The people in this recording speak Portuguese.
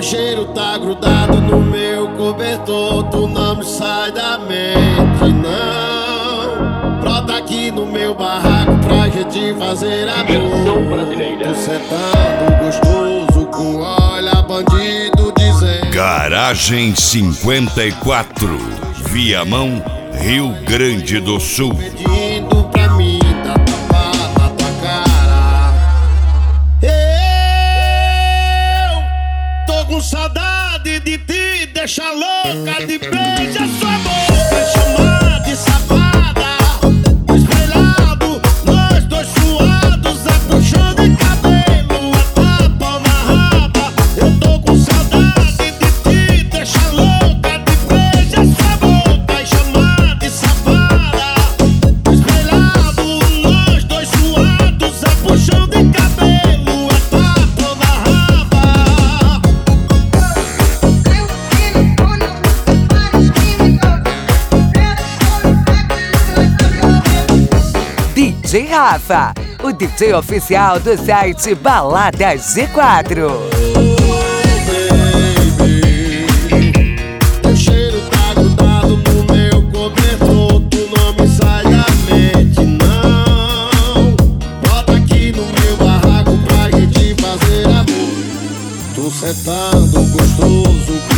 cheiro tá grudado no meu cobertor, tu não me sai da mente, não. Brota aqui no meu barraco pra gente fazer amor. Tu sentando gostoso com olha bandido dizendo. Garagem 54, Viamão, Rio Grande do Sul. Pedindo pra mim dar tapa na tua cara. Eu tô com saudade de ti, deixa louca de beijar sua boca, chamar de safada. Espelhado, nós dois suados, é puxão de cabelo, é tapa na raba. Eu tô com saudade de ti, deixa louca de beijar sua boca e chamar de safada. Espelhado, nós dois suados, é puxão de cabelo, é tapa na raba. DJ Rafa, o DJ oficial do site Balada G4. Teu cheiro tá grudado no meu cobertor, tu não me sai da mente, não. Bota aqui no meu barraco pra gente fazer amor. Tu sentando gostoso